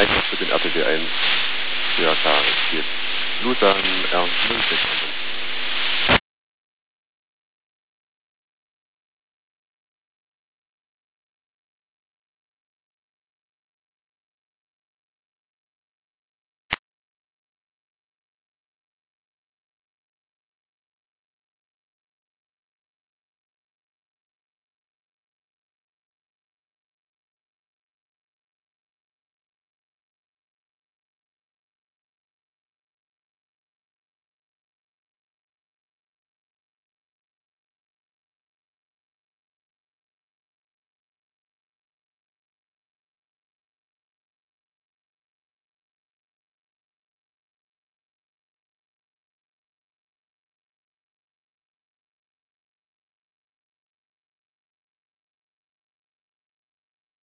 einfach für den RTW 1. Ja klar, es geht Lusan, Ernst 06